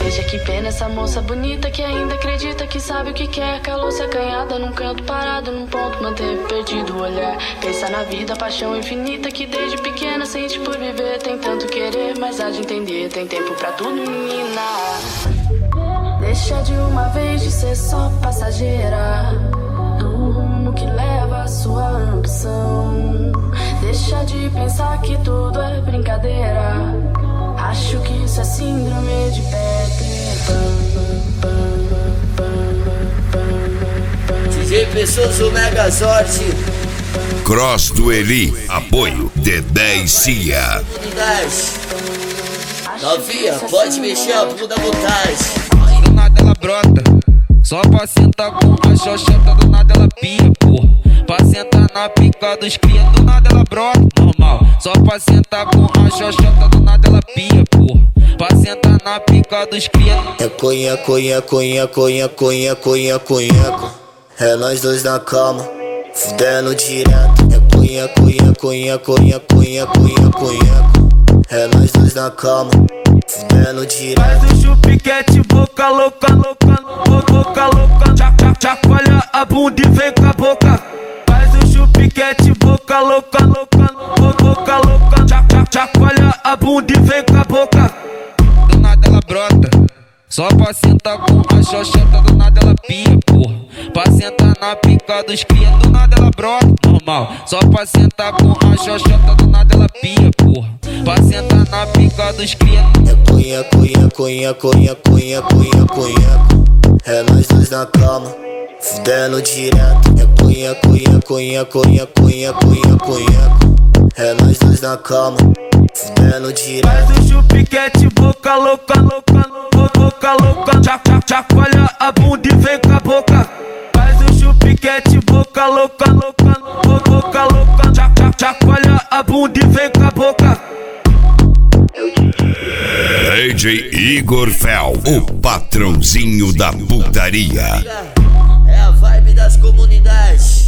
Veja que pena essa moça bonita que ainda acredita que sabe o que quer. Calou-se acanhada num canto parado, num ponto manteve perdido o olhar. Pensa na vida, paixão infinita que desde pequena sente por viver. Tem tanto querer, mas há de entender, tem tempo pra tudo, menina. Deixa de uma vez de ser só passageira do rumo que leva a sua ambição. Deixa de pensar que tudo é brincadeira. Acho que isso é síndrome de Peter Pan. DJ Pessoas, o Megazord. Cross do Eli, apoio D10 Cia. Novinha, pode mexer a bunda à vontade. Do nada ela brota, só pra sentar com a xoxota. Do nada ela pia, porra, pra sentar na pica dos cria. Do nada ela brota, normal, só pra sentar com a xoxota. Do nada ela pia, porra, pra sentar na pica dos cria. É conha, conha, conha, conha, conha, conha, conha. É nós dois na cama, fudendo direto. É conha, conha, conha, conha, conha, conha, conha. É nós dois na cama, fudendo direto. Faz o chupiquete, boca louca, louca, boca louca. Chacoalha a bunda e vem com a boca. Faz o chupiquete, boca louca, louca, boca louca. Chacoalha a bunda e vem com a boca. Do nada ela brota, só pra sentar com a xoxota. Do nada ela pia, porra, pra sentar na pica dos cria. Do nada ela brota, normal, só pra sentar com a xoxota. Do nada ela pia, porra, pra sentar na pica dos cria. É conha, conha, conha, conha, conha, conha, conha. É nós dois na cama, fudendo direto. É conha, conha, conha, conha, conha, conha, conha. É nós dois na cama, fudendo direto. Faz o chupiquete, boca louca, louca, boca louca. Chacoalha a bunda e vem com a boca. Faz o chupiquete, boca louca, louca, boca louca. Chacoalha a bunda e vem com a boca. DJ Igor Fel, o patrãozinho da putaria. É a vibe das comunidades.